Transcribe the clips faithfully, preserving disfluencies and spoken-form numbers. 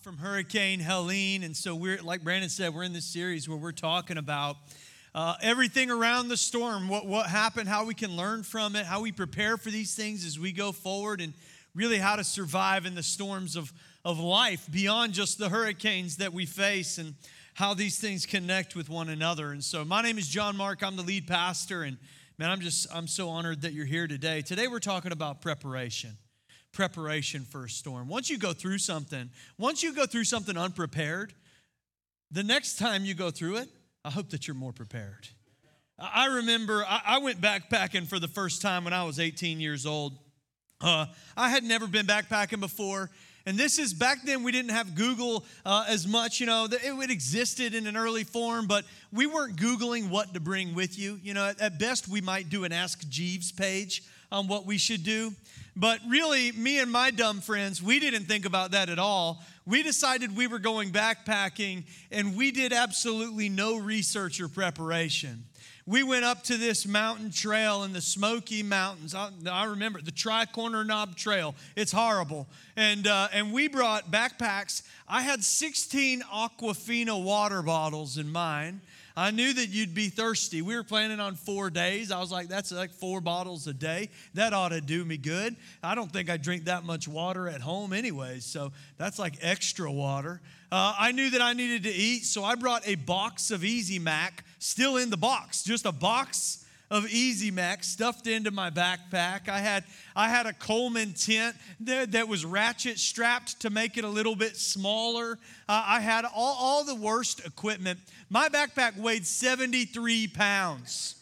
from Hurricane Helene, and so we're, like Brandon said, we're in this series where we're talking about uh, everything around the storm, what, what happened, how we can learn from it, how we prepare for these things as we go forward, and really how to survive in the storms of, of life beyond just the hurricanes that we face, and how these things connect with one another. And so my name is John Mark. I'm the lead pastor, and man, I'm just, I'm so honored that you're here today. Today we're talking about preparation. Preparation for a storm. Once you go through something, once you go through something unprepared, the next time you go through it, I hope that you're more prepared. I remember I went backpacking for the first time when I was eighteen years old. Uh, I had never been backpacking before. And this is, back then we didn't have Google uh, as much, you know, it, it existed in an early form, but we weren't Googling what to bring with you. You know, at, at best we might do an Ask Jeeves page on what we should do. But really, me and my dumb friends, we didn't think about that at all. We decided we were going backpacking, and we did absolutely no research or preparation. We went up to this mountain trail in the Smoky Mountains. I, I remember the Tri-Corner Knob Trail. It's horrible. And uh, and we brought backpacks. I had sixteen Aquafina water bottles in mine. I knew that you'd be thirsty. We were planning on four days. I was like, that's like four bottles a day. That ought to do me good. I don't think I drink that much water at home anyways, so that's like extra water. Uh, I knew that I needed to eat, so I brought a box of Easy Mac, still in the box, just a box of Easy Mac stuffed into my backpack. I had I had a Coleman tent that, that was ratchet strapped to make it a little bit smaller. Uh, I had all, all the worst equipment. My backpack weighed seventy-three pounds.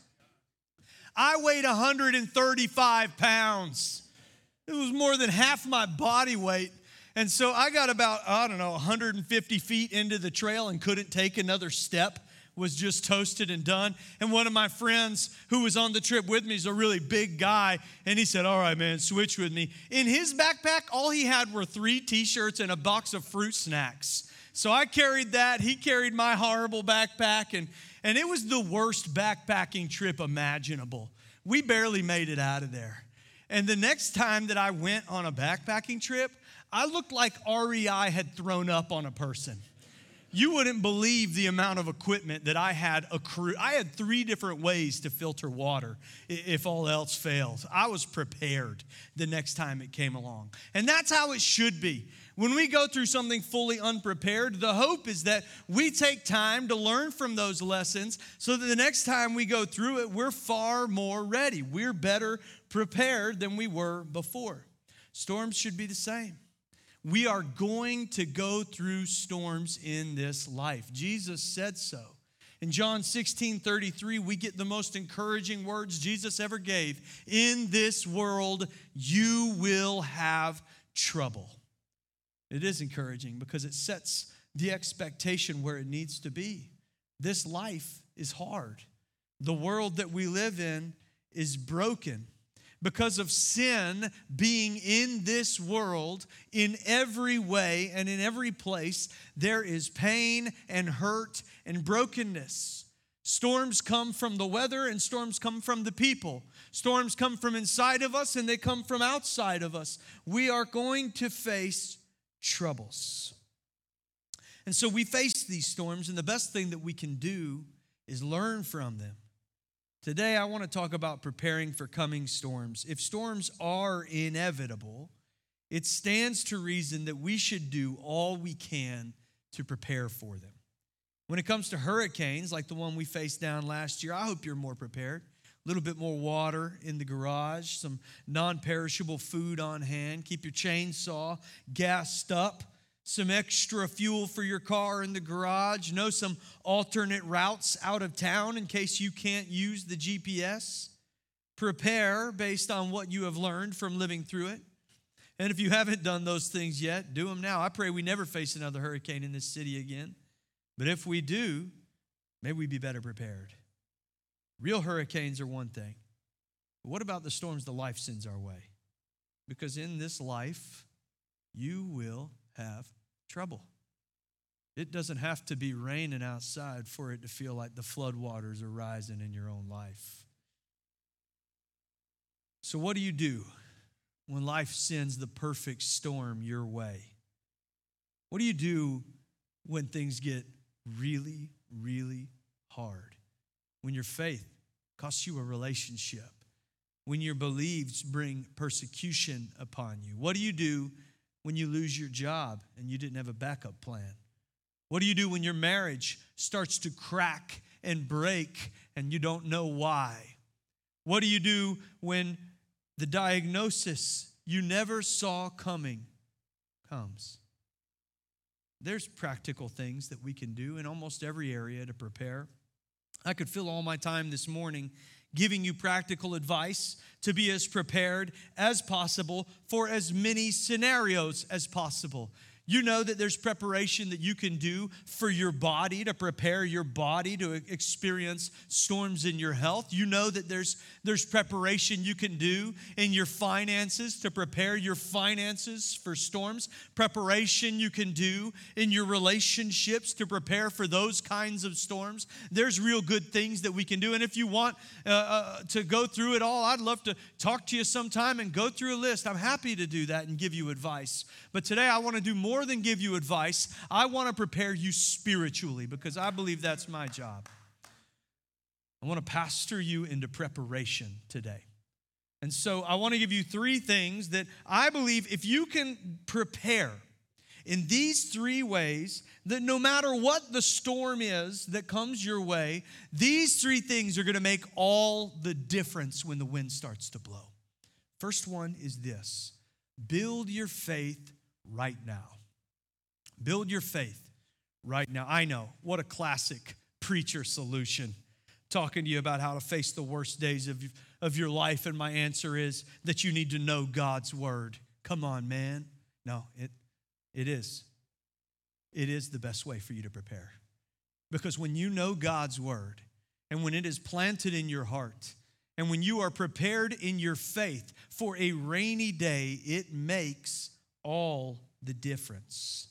I weighed one hundred thirty-five pounds. It was more than half my body weight. And so I got about, I don't know, one hundred fifty feet into the trail and couldn't take another step. Was just toasted and done. And one of my friends who was on the trip with me is a really big guy, and he said, all right, man, switch with me. In his backpack, all he had were three T-shirts and a box of fruit snacks. So I carried that. He carried my horrible backpack, and, and it was the worst backpacking trip imaginable. We barely made it out of there. And the next time that I went on a backpacking trip, I looked like R E I had thrown up on a person. You wouldn't believe the amount of equipment that I had accrued. I had three different ways to filter water if all else failed. I was prepared the next time it came along. And that's how it should be. When we go through something fully unprepared, the hope is that we take time to learn from those lessons so that the next time we go through it, we're far more ready. We're better prepared than we were before. Storms should be the same. We are going to go through storms in this life. Jesus said so. In John sixteen thirty-three, we get the most encouraging words Jesus ever gave. In this world, you will have trouble. It is encouraging because it sets the expectation where it needs to be. This life is hard. The world that we live in is broken. Because of sin being in this world, in every way and in every place, there is pain and hurt and brokenness. Storms come from the weather and storms come from the people. Storms come from inside of us and they come from outside of us. We are going to face troubles. And so we face these storms, and the best thing that we can do is learn from them. Today, I want to talk about preparing for coming storms. If storms are inevitable, it stands to reason that we should do all we can to prepare for them. When it comes to hurricanes, like the one we faced down last year, I hope you're more prepared. A little bit more water in the garage, some non-perishable food on hand. Keep your chainsaw gassed up. Some extra fuel for your car in the garage. Know some alternate routes out of town in case you can't use the G P S. Prepare based on what you have learned from living through it. And if you haven't done those things yet, do them now. I pray we never face another hurricane in this city again. But if we do, may we be better prepared. Real hurricanes are one thing. But what about the storms that life sends our way? Because in this life, you will have trouble. It doesn't have to be raining outside for it to feel like the floodwaters are rising in your own life. So what do you do when life sends the perfect storm your way? What do you do when things get really, really hard? When your faith costs you a relationship? When your beliefs bring persecution upon you? What do you do when you lose your job and you didn't have a backup plan? What do you do when your marriage starts to crack and break and you don't know why? What do you do when the diagnosis you never saw coming comes? There's practical things that we can do in almost every area to prepare. I could fill all my time this morning giving you practical advice to be as prepared as possible for as many scenarios as possible. You know that there's preparation that you can do for your body, to prepare your body to experience storms in your health. You know that there's, there's preparation you can do in your finances to prepare your finances for storms. Preparation you can do in your relationships to prepare for those kinds of storms. There's real good things that we can do. And if you want uh, uh, to go through it all, I'd love to talk to you sometime and go through a list. I'm happy to do that and give you advice. But today I want to do more More than give you advice. I want to prepare you spiritually because I believe that's my job. I want to pastor you into preparation today. And so I want to give you three things that I believe if you can prepare in these three ways, that no matter what the storm is that comes your way, these three things are going to make all the difference when the wind starts to blow. First one is this: build your faith right now. Build your faith right now. I know, what a classic preacher solution, talking to you about how to face the worst days of, of your life, and my answer is that you need to know God's word. Come on, man. No, it, it is. It is the best way for you to prepare. Because when you know God's word, and when it is planted in your heart, and when you are prepared in your faith for a rainy day, it makes all the difference.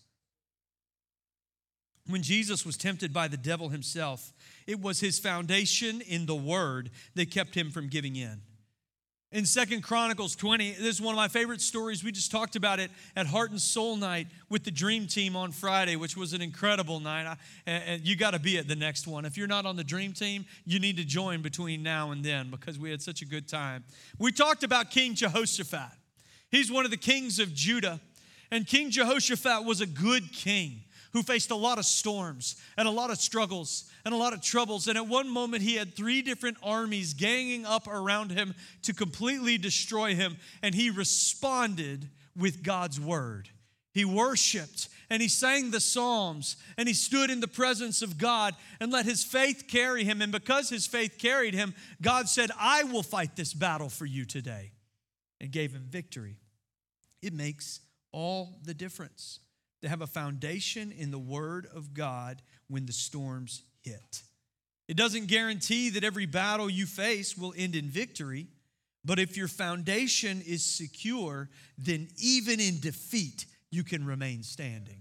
When Jesus was tempted by the devil himself, it was his foundation in the word that kept him from giving in. In Second Chronicles twenty, this is one of my favorite stories. We just talked about it at Heart and Soul Night with the Dream Team on Friday, which was an incredible night. I, and you got to be at the next one. If you're not on the Dream Team, you need to join between now and then because we had such a good time. We talked about King Jehoshaphat. He's one of the kings of Judah. And King Jehoshaphat was a good king who faced a lot of storms and a lot of struggles and a lot of troubles. And at one moment, he had three different armies ganging up around him to completely destroy him. And he responded with God's word. He worshiped and he sang the Psalms and he stood in the presence of God and let his faith carry him. And because his faith carried him, God said, I will fight this battle for you today, and gave him victory. It makes all the difference to have a foundation in the Word of God when the storms hit. It doesn't guarantee that every battle you face will end in victory, but if your foundation is secure, then even in defeat, you can remain standing.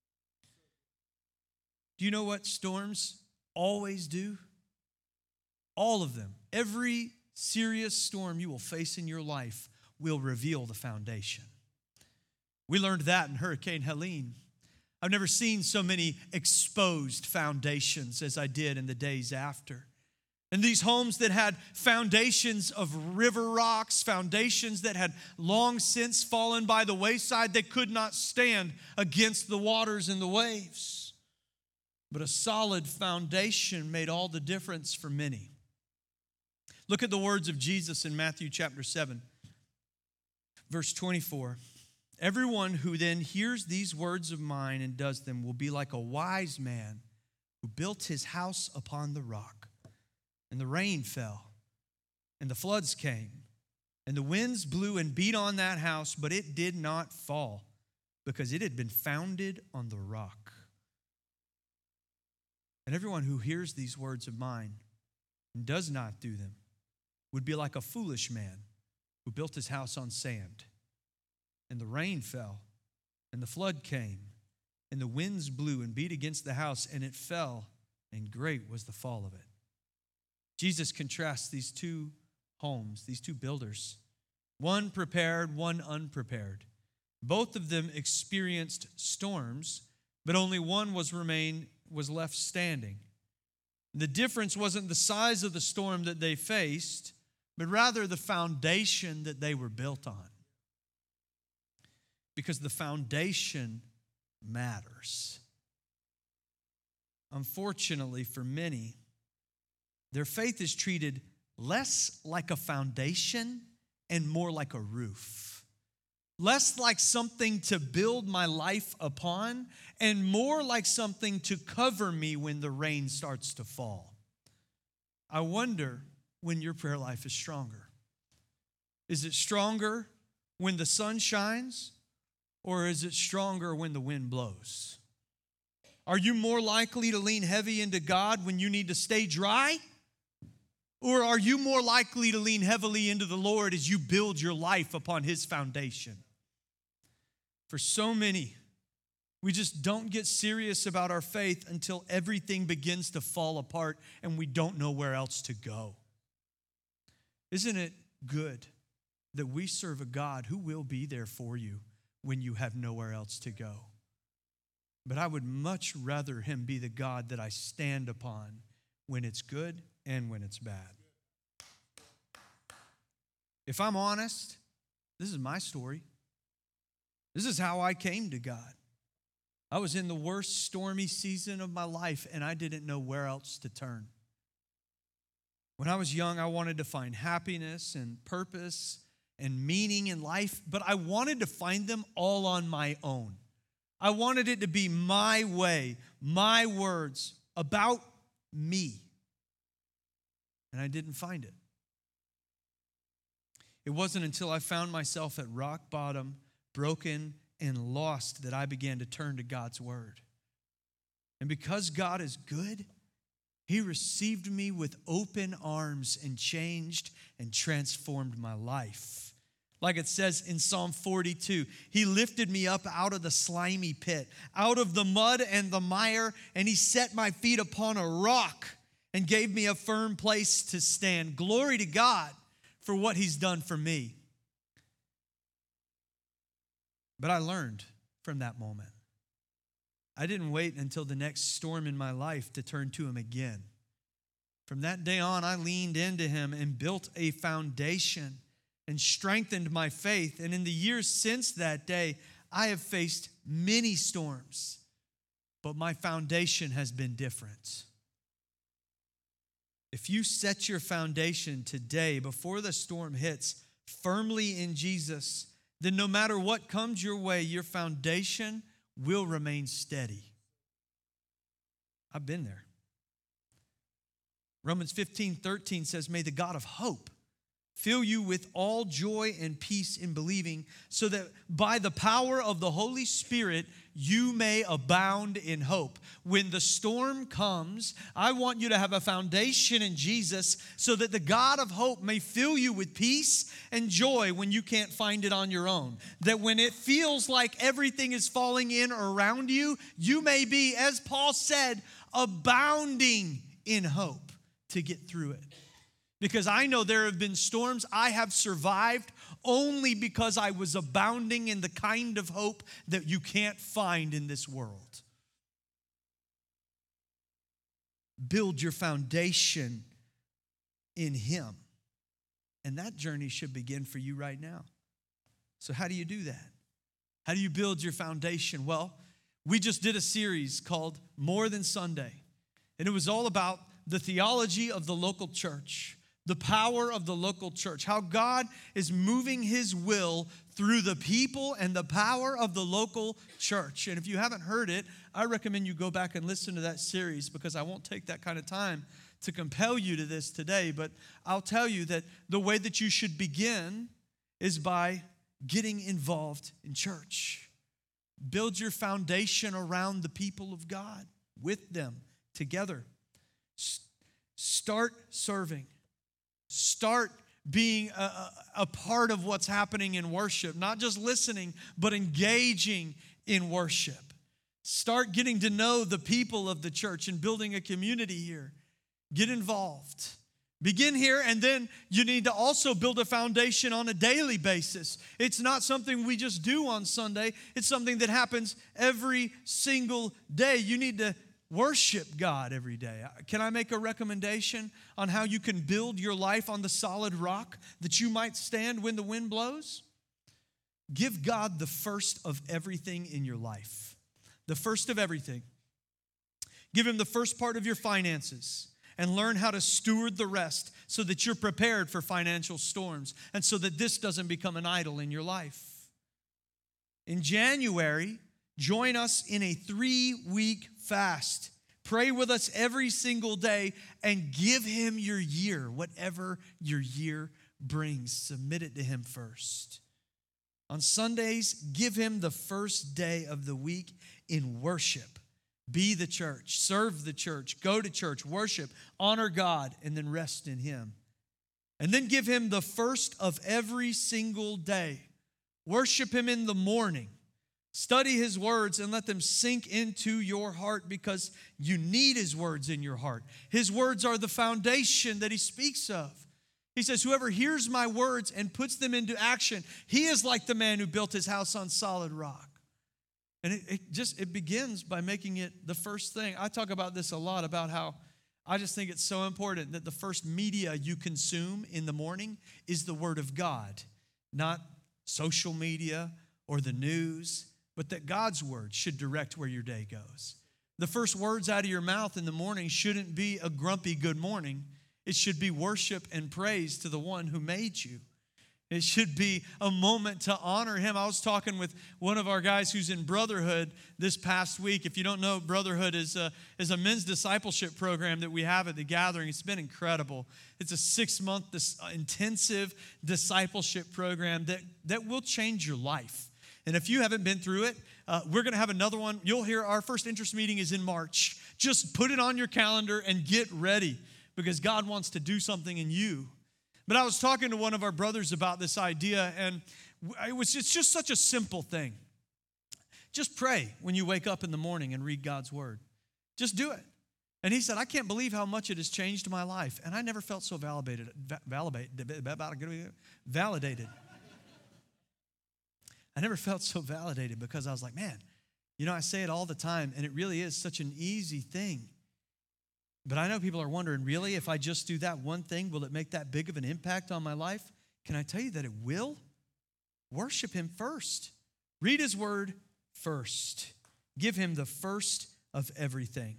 Do you know what storms always do? All of them. Every serious storm you will face in your life will reveal the foundation. We learned that in Hurricane Helene. I've never seen so many exposed foundations as I did in the days after. And these homes that had foundations of river rocks, foundations that had long since fallen by the wayside, they could not stand against the waters and the waves. But a solid foundation made all the difference for many. Look at the words of Jesus in Matthew chapter seven, verse twenty-four. Everyone who then hears these words of mine and does them will be like a wise man who built his house upon the rock. And the rain fell, and the floods came, and the winds blew and beat on that house, but it did not fall, because it had been founded on the rock. And everyone who hears these words of mine and does not do them would be like a foolish man who built his house on sand. And the rain fell, and the flood came, and the winds blew and beat against the house, and it fell, and great was the fall of it. Jesus contrasts these two homes, these two builders, one prepared, one unprepared. Both of them experienced storms, but only one was remain was left standing. The difference wasn't the size of the storm that they faced, but rather the foundation that they were built on. Because the foundation matters. Unfortunately for many, their faith is treated less like a foundation and more like a roof. Less like something to build my life upon and more like something to cover me when the rain starts to fall. I wonder when your prayer life is stronger. Is it stronger when the sun shines, or is it stronger when the wind blows? Are you more likely to lean heavy into God when you need to stay dry? Or are you more likely to lean heavily into the Lord as you build your life upon His foundation? For so many, we just don't get serious about our faith until everything begins to fall apart and we don't know where else to go. Isn't it good that we serve a God who will be there for you when you have nowhere else to go? But I would much rather Him be the God that I stand upon when it's good and when it's bad. If I'm honest, this is my story. This is how I came to God. I was in the worst stormy season of my life, and I didn't know where else to turn. When I was young, I wanted to find happiness and purpose and meaning in life, but I wanted to find them all on my own. I wanted it to be my way, my words, about me. And I didn't find it. It wasn't until I found myself at rock bottom, broken and lost, that I began to turn to God's word. And because God is good, He received me with open arms and changed and transformed my life. Like it says in Psalm forty-two, He lifted me up out of the slimy pit, out of the mud and the mire, and He set my feet upon a rock and gave me a firm place to stand. Glory to God for what He's done for me. But I learned from that moment. I didn't wait until the next storm in my life to turn to Him again. From that day on, I leaned into Him and built a foundation and strengthened my faith. And in the years since that day, I have faced many storms, but my foundation has been different. If you set your foundation today before the storm hits firmly in Jesus, then no matter what comes your way, your foundation will remain steady. I've been there. Romans fifteen thirteen says, may the God of hope fill you with all joy and peace in believing, so that by the power of the Holy Spirit, you may abound in hope. When the storm comes, I want you to have a foundation in Jesus so that the God of hope may fill you with peace and joy when you can't find it on your own. That when it feels like everything is falling in around you, you may be, as Paul said, abounding in hope to get through it. Because I know there have been storms I have survived only because I was abounding in the kind of hope that you can't find in this world. Build your foundation in Him. And that journey should begin for you right now. So how do you do that? How do you build your foundation? Well, we just did a series called More Than Sunday. And it was all about the theology of the local church. The power of the local church, how God is moving His will through the people and the power of the local church. And if you haven't heard it, I recommend you go back and listen to that series, because I won't take that kind of time to compel you to this today. But I'll tell you that the way that you should begin is by getting involved in church. Build your foundation around the people of God, with them, together. S- start serving. Start being a, a part of what's happening in worship. Not just listening, but engaging in worship. Start getting to know the people of the church and building a community here. Get involved. Begin here, and then you need to also build a foundation on a daily basis. It's not something we just do on Sunday. It's something that happens every single day. You need to worship God every day. Can I make a recommendation on how you can build your life on the solid rock that you might stand when the wind blows? Give God the first of everything in your life. The first of everything. Give Him the first part of your finances. And learn how to steward the rest so that you're prepared for financial storms and so that this doesn't become an idol in your life. In January, join us in a three-week fast. Pray with us every single day and give Him your year, whatever your year brings. Submit it to Him first. On Sundays, give Him the first day of the week in worship. Be the church, serve the church, go to church, worship, honor God, and then rest in Him. And then give Him the first of every single day. Worship Him in the morning. Study His words and let them sink into your heart because you need His words in your heart. His words are the foundation that He speaks of. He says, whoever hears my words and puts them into action, he is like the man who built his house on solid rock. And it, it just, it begins by making it the first thing. I talk about this a lot, about how I just think it's so important that the first media you consume in the morning is the Word of God, not social media or the news, but that God's Word should direct where your day goes. The first words out of your mouth in the morning shouldn't be a grumpy good morning. It should be worship and praise to the one who made you. It should be a moment to honor Him. I was talking with one of our guys who's in Brotherhood this past week. If you don't know, Brotherhood is a, is a men's discipleship program that we have at the gathering. It's been incredible. It's a six-month dis- intensive discipleship program that, that will change your life. And if you haven't been through it, uh, we're going to have another one. You'll hear our first interest meeting is in March. Just put it on your calendar and get ready because God wants to do something in you. But I was talking to one of our brothers about this idea, and it was it's just such a simple thing. Just pray when you wake up in the morning and read God's Word. Just do it. And he said, I can't believe how much it has changed my life. And I never felt so validated. Validated. Validated. I never felt so validated because I was like, man, you know, I say it all the time, and it really is such an easy thing. But I know people are wondering, really, if I just do that one thing, will it make that big of an impact on my life? Can I tell you that it will? Worship Him first. Read His Word first. Give Him the first of everything.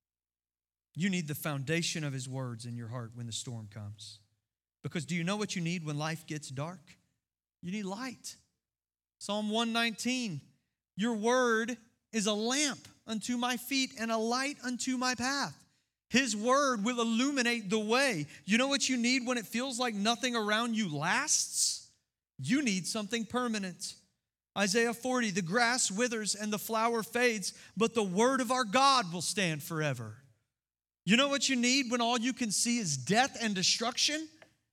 You need the foundation of His words in your heart when the storm comes. Because do you know what you need when life gets dark? You need light. Psalm one nineteen, your word is a lamp unto my feet and a light unto my path. His word will illuminate the way. You know what you need when it feels like nothing around you lasts? You need something permanent. Isaiah forty, the grass withers and the flower fades, but the word of our God will stand forever. You know what you need when all you can see is death and destruction?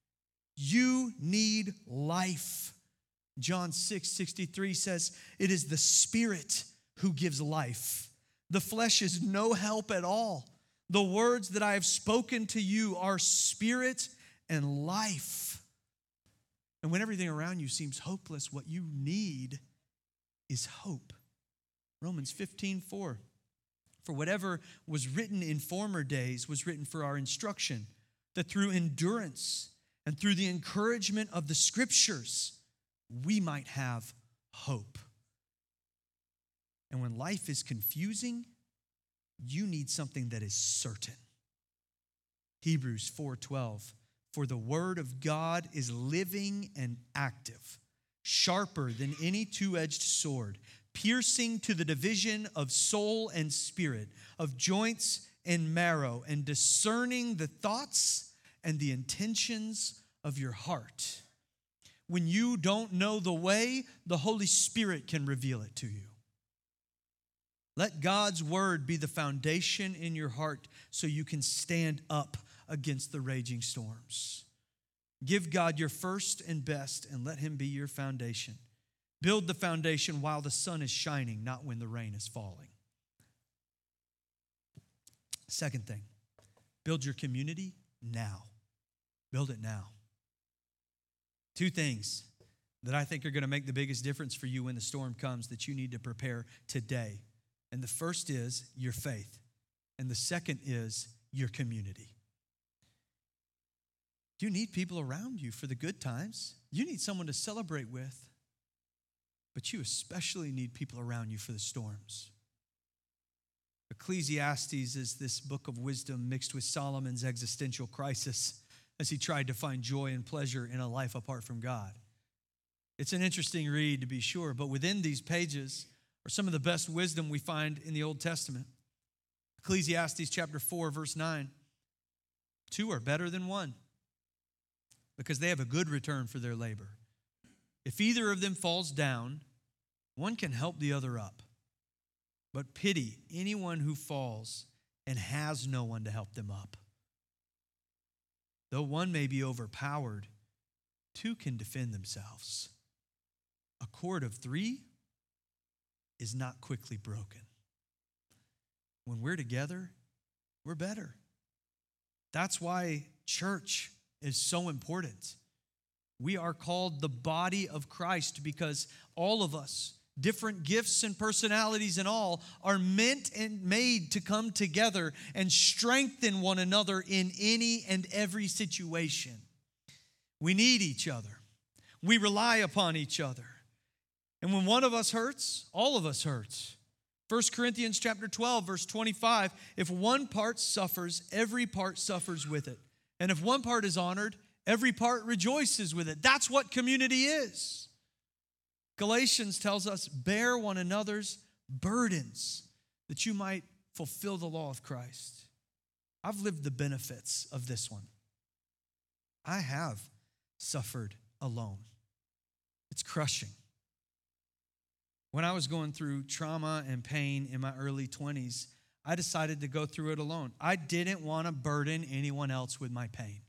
You need life. John six sixty-three says, it is the Spirit who gives life. The flesh is no help at all. The words that I have spoken to you are spirit and life. And when everything around you seems hopeless, what you need is hope. Romans fifteen four. For whatever was written in former days was written for our instruction, that through endurance and through the encouragement of the Scriptures, we might have hope. And when life is confusing, you need something that is certain. Hebrews four twelve, for the word of God is living and active, sharper than any two-edged sword, piercing to the division of soul and spirit, of joints and marrow, and discerning the thoughts and the intentions of your heart. When you don't know the way, the Holy Spirit can reveal it to you. Let God's word be the foundation in your heart so you can stand up against the raging storms. Give God your first and best and let Him be your foundation. Build the foundation while the sun is shining, not when the rain is falling. Second thing, build your community now. Build it now. Two things that I think are going to make the biggest difference for you when the storm comes that you need to prepare today. And the first is your faith. And the second is your community. You need people around you for the good times. You need someone to celebrate with. But you especially need people around you for the storms. Ecclesiastes is this book of wisdom mixed with Solomon's existential crisis as he tried to find joy and pleasure in a life apart from God. It's an interesting read, to be sure, but within these pages are some of the best wisdom we find in the Old Testament. Ecclesiastes chapter four, verse nine. Two are better than one, because they have a good return for their labor. If either of them falls down, one can help the other up. But pity anyone who falls and has no one to help them up. Though one may be overpowered, two can defend themselves. A cord of three is not quickly broken. When we're together, we're better. That's why church is so important. We are called the body of Christ because all of us, different gifts and personalities and all, are meant and made to come together and strengthen one another in any and every situation. We need each other. We rely upon each other. And when one of us hurts, all of us hurts. First Corinthians chapter twelve, verse twenty-five, if one part suffers, every part suffers with it. And if one part is honored, every part rejoices with it. That's what community is. Galatians tells us, bear one another's burdens that you might fulfill the law of Christ. I've lived the benefits of this one. I have suffered alone. It's crushing. When I was going through trauma and pain in my early twenties, I decided to go through it alone. I didn't want to burden anyone else with my pain.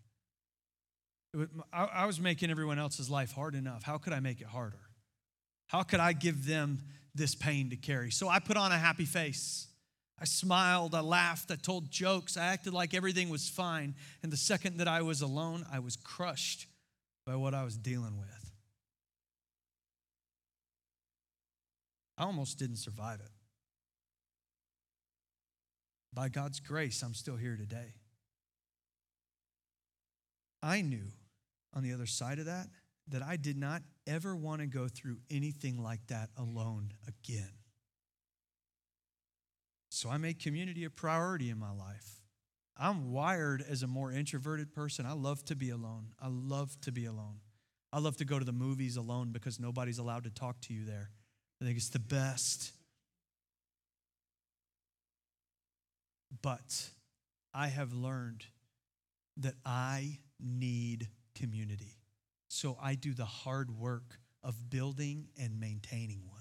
I was making everyone else's life hard enough. How could I make it harder? How could I give them this pain to carry? So I put on a happy face. I smiled, I laughed, I told jokes, I acted like everything was fine. And the second that I was alone, I was crushed by what I was dealing with. I almost didn't survive it. By God's grace, I'm still here today. I knew on the other side of that, that I did not ever want to go through anything like that alone again. So I made community a priority in my life. I'm wired as a more introverted person. I love to be alone. I love to be alone. I love to go to the movies alone because nobody's allowed to talk to you there. I think it's the best. But I have learned that I need community. So I do the hard work of building and maintaining one.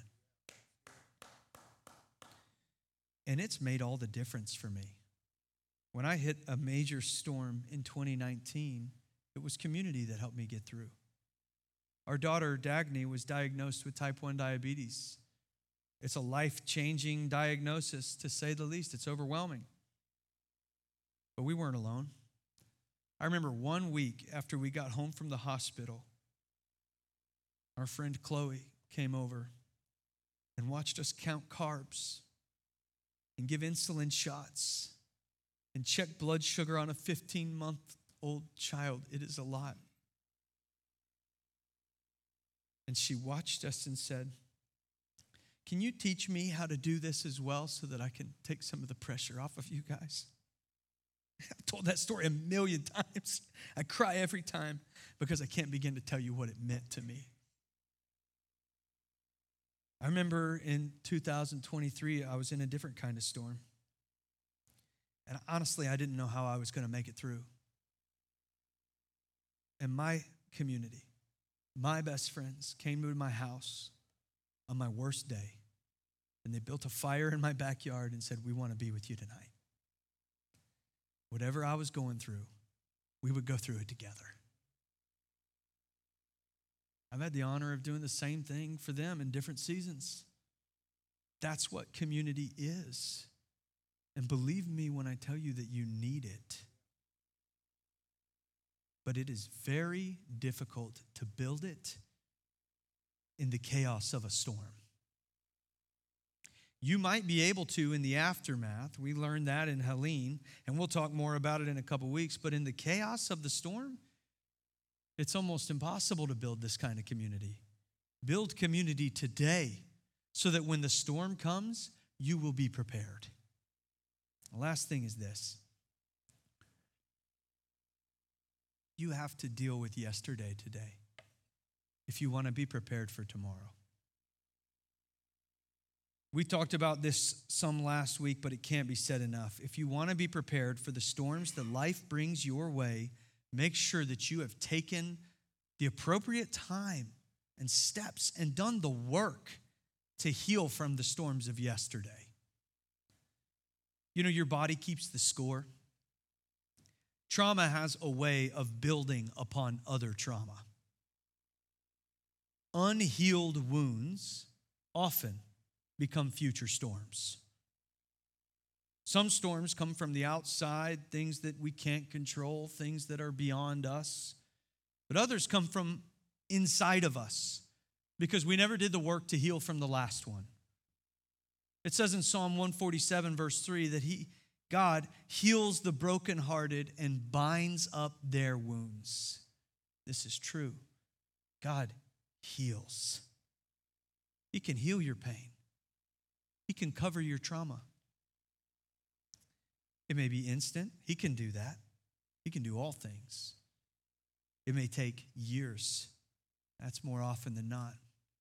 And it's made all the difference for me. When I hit a major storm in twenty nineteen, it was community that helped me get through. Our daughter, Dagny, was diagnosed with type one diabetes. It's a life-changing diagnosis, to say the least. It's overwhelming. But we weren't alone. I remember one week after we got home from the hospital, our friend Chloe came over and watched us count carbs and give insulin shots and check blood sugar on a fifteen-month-old child. It is a lot. And she watched us and said, can you teach me how to do this as well so that I can take some of the pressure off of you guys? I've told that story a million times. I cry every time because I can't begin to tell you what it meant to me. I remember in two thousand twenty-three, I was in a different kind of storm. And honestly, I didn't know how I was going to make it through. And my community, my best friends came to my house on my worst day. And they built a fire in my backyard and said, we want to be with you tonight. Whatever I was going through, we would go through it together. I've had the honor of doing the same thing for them in different seasons. That's what community is. And believe me when I tell you that you need it. but it is very difficult to build it in the chaos of a storm. You might be able to in the aftermath. We learned that in Helene, and we'll talk more about it in a couple weeks. But in the chaos of the storm, it's almost impossible to build this kind of community. Build community today so that when the storm comes, you will be prepared. The last thing is this. You have to deal with yesterday today if you want to be prepared for tomorrow. We talked about this some last week, but it can't be said enough. If you want to be prepared for the storms that life brings your way, make sure that you have taken the appropriate time and steps and done the work to heal from the storms of yesterday. You know, your body keeps the score. Trauma has a way of building upon other trauma. Unhealed wounds often become future storms. Some storms come from the outside, things that we can't control, things that are beyond us. But others come from inside of us because we never did the work to heal from the last one. It says in Psalm one forty-seven, verse three, that he, God heals the brokenhearted and binds up their wounds. This is true. God heals. He can heal your pain. He can cover your trauma. It may be instant. He can do that. He can do all things. It may take years. That's more often than not.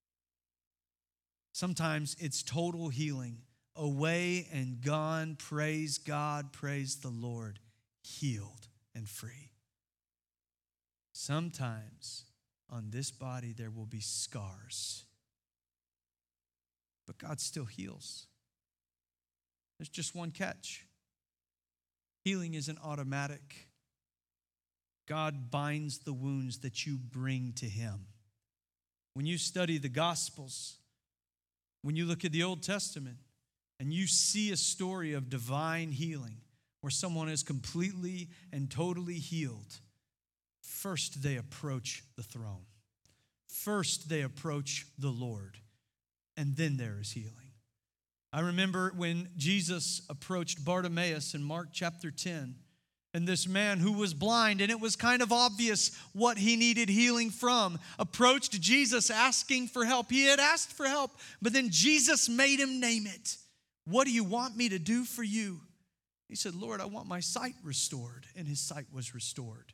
Sometimes it's total healing. Away and gone. Praise God. Praise the Lord. Healed and free. Sometimes on this body there will be scars. But God still heals. There's just one catch. Healing isn't automatic. God binds the wounds that you bring to him. When you study the Gospels, when you look at the Old Testament, and you see a story of divine healing where someone is completely and totally healed, first they approach the throne. First they approach the Lord. And then there is healing. I remember when Jesus approached Bartimaeus in Mark chapter ten, and this man who was blind, and it was kind of obvious what he needed healing from, approached Jesus asking for help. He had asked for help, but then Jesus made him name it. What do you want me to do for you? He said, Lord, I want my sight restored. And his sight was restored.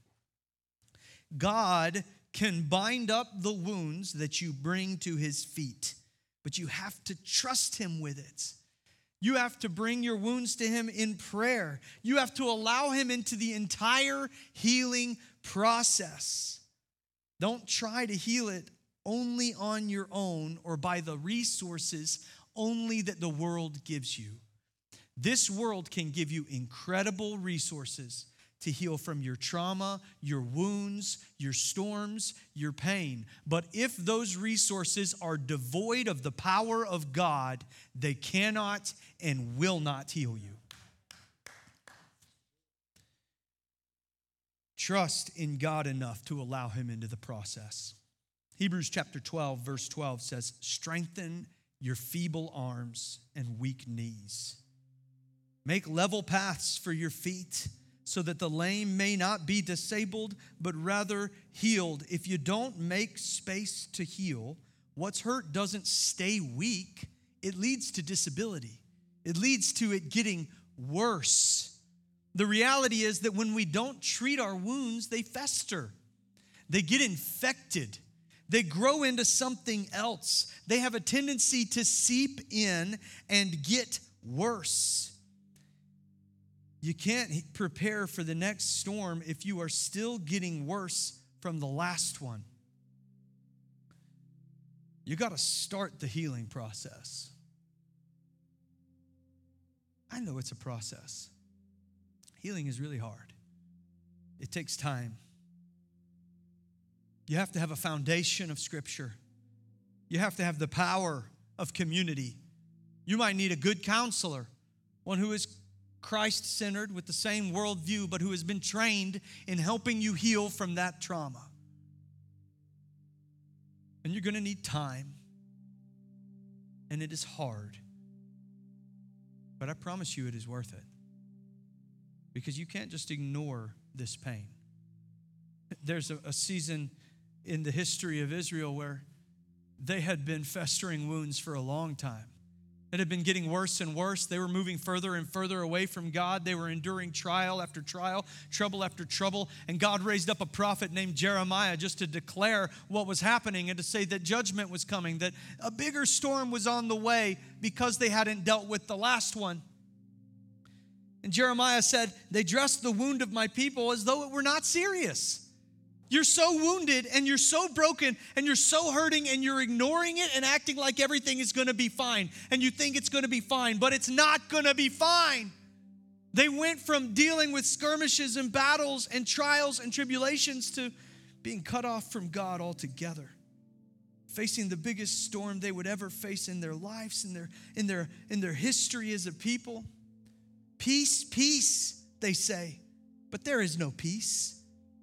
God can bind up the wounds that you bring to his feet. But you have to trust him with it. You have to bring your wounds to him in prayer. You have to allow him into the entire healing process. Don't try to heal it only on your own or by the resources only that the world gives you. This world can give you incredible resources to heal from your trauma, your wounds, your storms, your pain. But if those resources are devoid of the power of God, they cannot and will not heal you. Trust in God enough to allow him into the process. Hebrews chapter twelve, verse twelve says, strengthen your feeble arms and weak knees. Make level paths for your feet, so that the lame may not be disabled, but rather healed. If you don't make space to heal, what's hurt doesn't stay weak. It leads to disability. It leads to it getting worse. The reality is that when we don't treat our wounds, they fester. They get infected. They grow into something else. They have a tendency to seep in and get worse. You can't prepare for the next storm if you are still getting worse from the last one. You got to start the healing process. I know it's a process. Healing is really hard. It takes time. You have to have a foundation of Scripture. You have to have the power of community. You might need a good counselor, one who is Christ-centered with the same worldview, but who has been trained in helping you heal from that trauma. And you're going to need time. And it is hard. But I promise you it is worth it. Because you can't just ignore this pain. There's a, a season in the history of Israel where they had been festering wounds for a long time. It had been getting worse and worse. They were moving further and further away from God. They were enduring trial after trial, trouble after trouble. And God raised up a prophet named Jeremiah just to declare what was happening and to say that judgment was coming, that a bigger storm was on the way because they hadn't dealt with the last one. And Jeremiah said, they dressed the wound of my people as though it were not serious. You're so wounded and you're so broken and you're so hurting and you're ignoring it and acting like everything is going to be fine. And you think it's going to be fine, but it's not going to be fine. They went from dealing with skirmishes and battles and trials and tribulations to being cut off from God altogether. Facing the biggest storm they would ever face in their lives, in their, in their, in their history as a people. Peace, peace, they say, but there is no peace.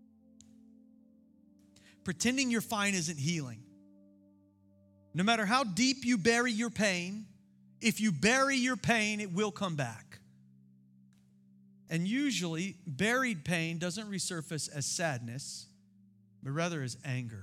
Pretending you're fine isn't healing. No matter how deep you bury your pain, if you bury your pain, it will come back. And usually, buried pain doesn't resurface as sadness, but rather as anger.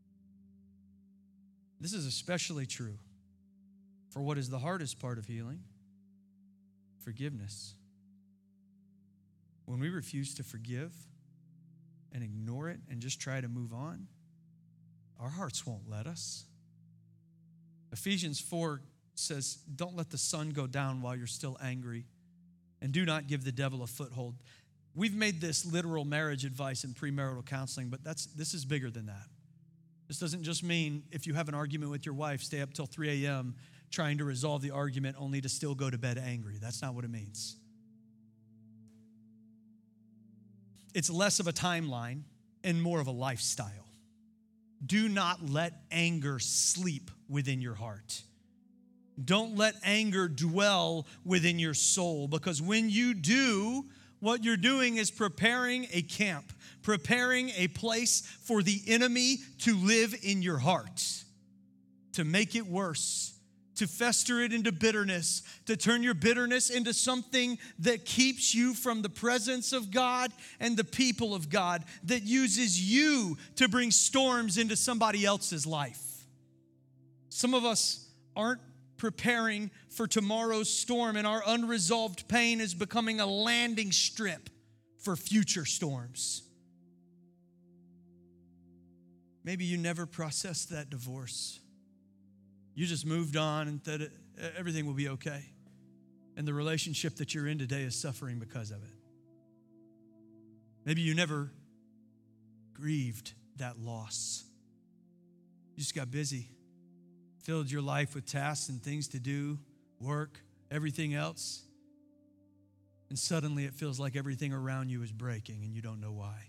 This is especially true for what is the hardest part of healing: forgiveness. When we refuse to forgive and ignore it and just try to move on, our hearts won't let us. Ephesians four says, don't let the sun go down while you're still angry, and do not give the devil a foothold. We've made this literal marriage advice in premarital counseling, but that's this is bigger than that. This doesn't just mean if you have an argument with your wife, stay up till three a.m. trying to resolve the argument only to still go to bed angry. That's not what it means. It's less of a timeline and more of a lifestyle. Do not let anger sleep within your heart. Don't let anger dwell within your soul, because when you do, what you're doing is preparing a camp, preparing a place for the enemy to live in your heart, to make it worse, to fester it into bitterness, to turn your bitterness into something that keeps you from the presence of God and the people of God, that uses you to bring storms into somebody else's life. Some of us aren't preparing for tomorrow's storm, and our unresolved pain is becoming a landing strip for future storms. Maybe you never processed that divorce. You just moved on and thought everything will be okay. And the relationship that you're in today is suffering because of it. Maybe you never grieved that loss. You just got busy, filled your life with tasks and things to do, work, everything else. And suddenly it feels like everything around you is breaking and you don't know why.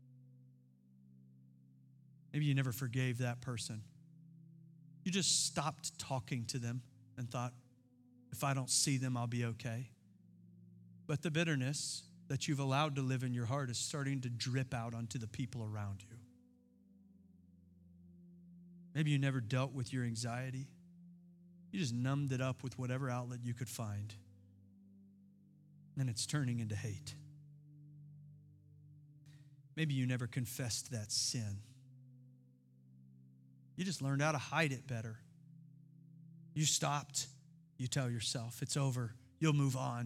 Maybe you never forgave that person. You just stopped talking to them and thought, if I don't see them, I'll be okay. But the bitterness that you've allowed to live in your heart is starting to drip out onto the people around you. Maybe you never dealt with your anxiety. You just numbed it up with whatever outlet you could find. And it's turning into hate. Maybe you never confessed that sin. You just learned how to hide it better. You stopped. You tell yourself, it's over. You'll move on.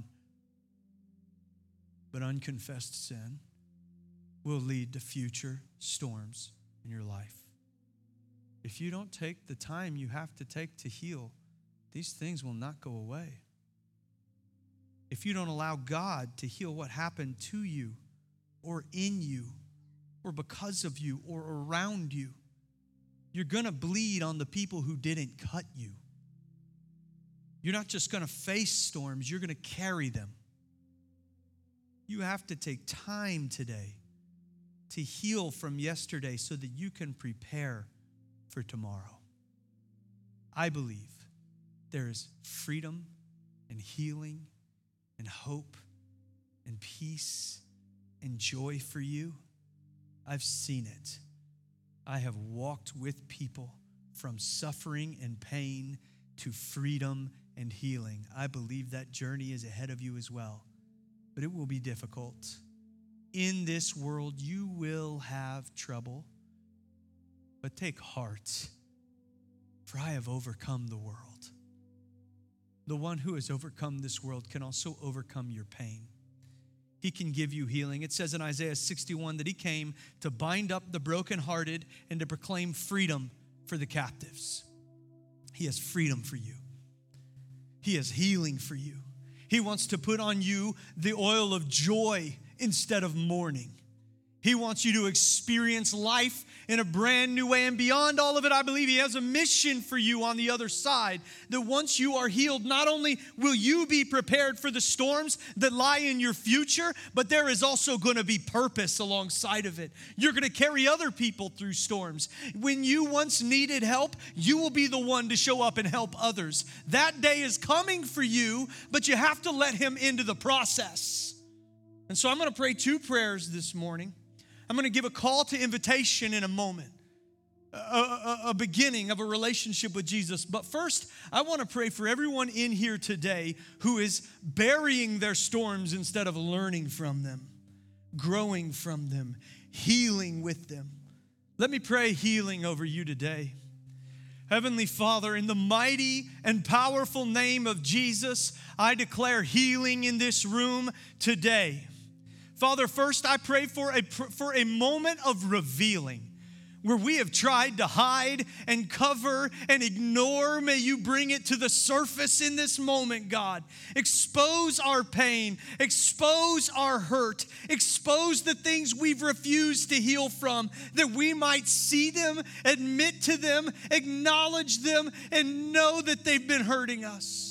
But unconfessed sin will lead to future storms in your life. If you don't take the time you have to take to heal, these things will not go away. If you don't allow God to heal what happened to you or in you or because of you or around you, you're going to bleed on the people who didn't cut you. You're not just going to face storms, you're going to carry them. You have to take time today to heal from yesterday so that you can prepare for tomorrow. I believe there is freedom and healing and hope and peace and joy for you. I've seen it. I have walked with people from suffering and pain to freedom and healing. I believe that journey is ahead of you as well, but it will be difficult. In this world, you will have trouble, but take heart, for I have overcome the world. The one who has overcome this world can also overcome your pain. He can give you healing. It says in Isaiah sixty-one that he came to bind up the brokenhearted and to proclaim freedom for the captives. He has freedom for you. He has healing for you. He wants to put on you the oil of joy instead of mourning. He wants you to experience life in a brand new way. And beyond all of it, I believe he has a mission for you on the other side. That once you are healed, not only will you be prepared for the storms that lie in your future, but there is also going to be purpose alongside of it. You're going to carry other people through storms. When you once needed help, you will be the one to show up and help others. That day is coming for you, but you have to let him into the process. And so I'm going to pray two prayers this morning. I'm going to give a call to invitation in a moment, a, a, a beginning of a relationship with Jesus. But first, I want to pray for everyone in here today who is burying their storms instead of learning from them, growing from them, healing with them. Let me pray healing over you today. Heavenly Father, in the mighty and powerful name of Jesus, I declare healing in this room today. Father, first I pray for a, for a moment of revealing where we have tried to hide and cover and ignore. May you bring it to the surface in this moment, God. Expose our pain, expose our hurt, expose the things we've refused to heal from, that we might see them, admit to them, acknowledge them, and know that they've been hurting us.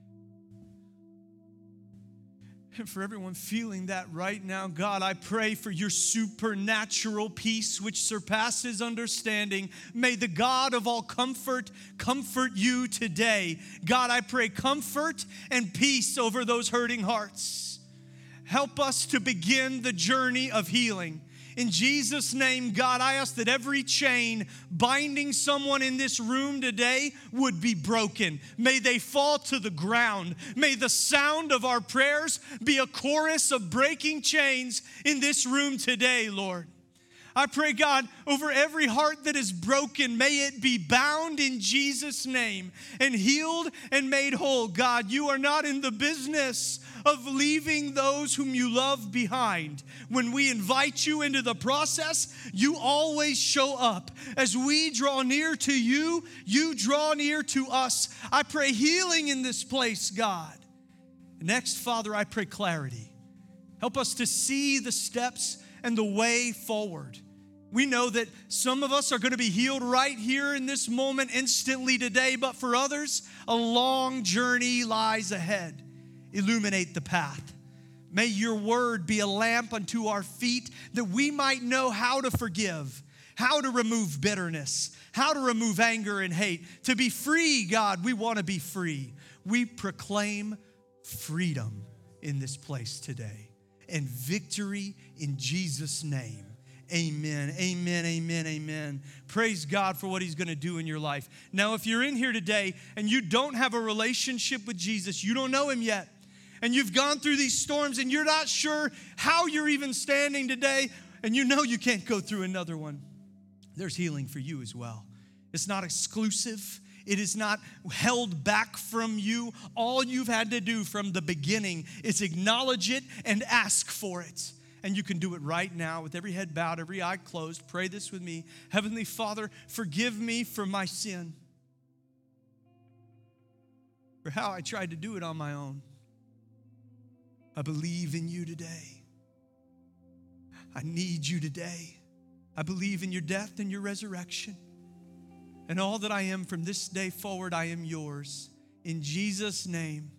And for everyone feeling that right now, God, I pray for your supernatural peace which surpasses understanding. May the God of all comfort comfort you today. God, I pray comfort and peace over those hurting hearts. Help us to begin the journey of healing. In Jesus' name, God, I ask that every chain binding someone in this room today would be broken. May they fall to the ground. May the sound of our prayers be a chorus of breaking chains in this room today, Lord. I pray, God, over every heart that is broken, may it be bound in Jesus' name and healed and made whole. God, you are not in the business of leaving those whom you love behind. When we invite you into the process, you always show up. As we draw near to you, you draw near to us. I pray healing in this place, God. Next, Father, I pray clarity. Help us to see the steps and the way forward. We know that some of us are going to be healed right here in this moment instantly today, but for others, a long journey lies ahead. Illuminate the path. May your word be a lamp unto our feet, that we might know how to forgive, how to remove bitterness, how to remove anger and hate. To be free, God, we want to be free. We proclaim freedom in this place today and victory in Jesus' name. Amen, amen, amen, amen. Praise God for what he's going to do in your life. Now, if you're in here today and you don't have a relationship with Jesus, you don't know him yet, and you've gone through these storms and you're not sure how you're even standing today, and you know you can't go through another one, there's healing for you as well. It's not exclusive. It is not held back from you. All you've had to do from the beginning is acknowledge it and ask for it. And you can do it right now with every head bowed, every eye closed. Pray this with me. Heavenly Father, forgive me for my sin, for how I tried to do it on my own. I believe in you today. I need you today. I believe in your death and your resurrection. And all that I am from this day forward, I am yours. In Jesus' name.